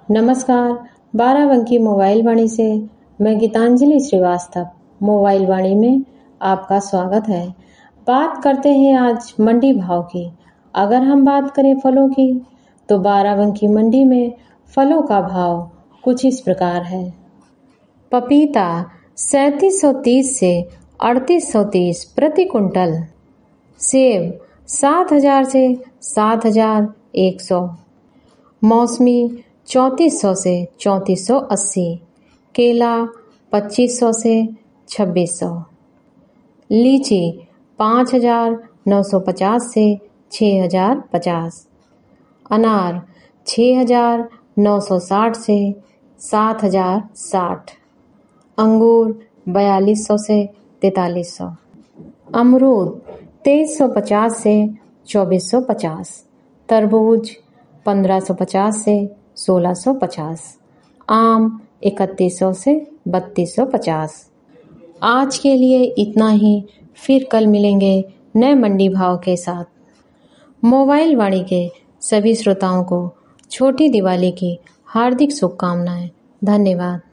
नमस्कार। बाराबंकी मोबाइल वाणी से मैं गीतांजलि श्रीवास्तव मोबाइल वाणी में आपका स्वागत है। बात करते हैं आज मंडी भाव की। अगर हम बात करें फलों की तो बाराबंकी मंडी में फलों का भाव कुछ इस प्रकार है। पपीता 3730 से 3830 प्रति कुंटल, सेब 7000 से 7100, मौसमी 3400 से 3480, केला 2500 से 2600, लीची 5950 से 6050, अनार 6960 से 7060, अंगूर 4200 से 4300, अमरूद 2350 से 2450, तरबूज 1550 से 1650, आम 3100 से 3250। आज के लिए इतना ही, फिर कल मिलेंगे नए मंडी भाव के साथ। मोबाइल वाणी के सभी श्रोताओं को छोटी दिवाली की हार्दिक शुभकामनाएं। धन्यवाद।